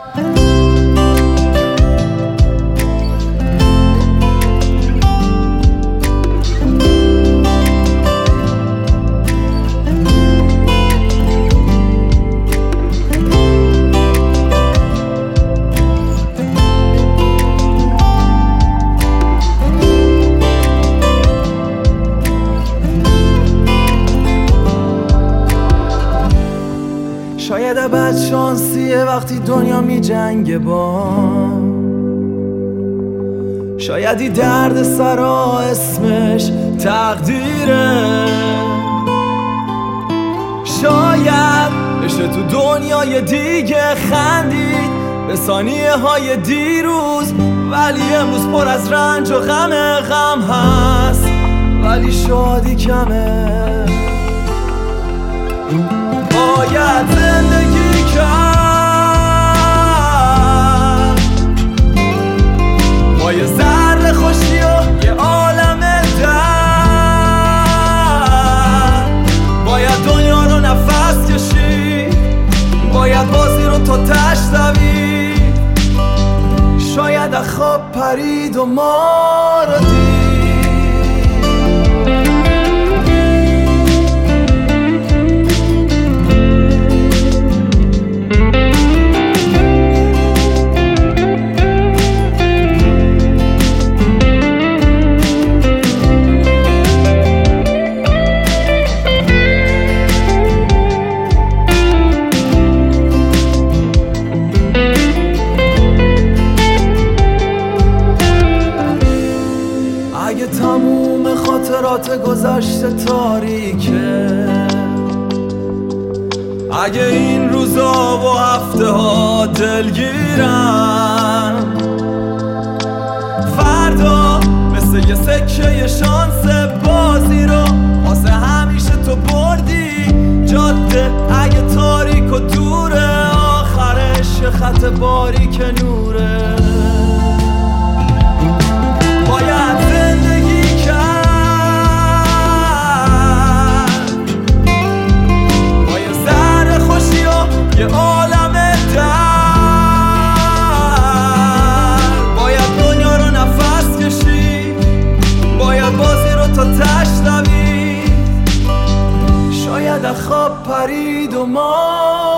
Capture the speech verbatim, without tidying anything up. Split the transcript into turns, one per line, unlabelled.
شاید بد شانسیه وقتی دنیا می جنگه با شایدی درد سرا اسمش تقدیره، شاید بشه تو دنیای دیگه خندید به ثانیه های دیروز، ولی امروز پر از رنج و غم، غم هست ولی شادی کمه. باید زندگی کرد با یه ذره خوشی و یه عالم درد، باید دنیا رو نفس کشید، باید بازی رو تا تش دوید، شاید از خواب پرید و ما رو دید. اگه تموم خاطرات گذشته تاریکه، اگه این روزا و هفته ها دلگیرن، فردا مثل یه سکه شانس بازی رو واسه همیشه تو بردی. جاده اگه تاریک و دوره، آخرش خط باریک نوره. باید زندگی کرد با یه ذره خوشی و یه عالم درد، باید دنیا رو نفس کشید، باید بازی رو تا تش دوید، شاید از خواب پرید و ما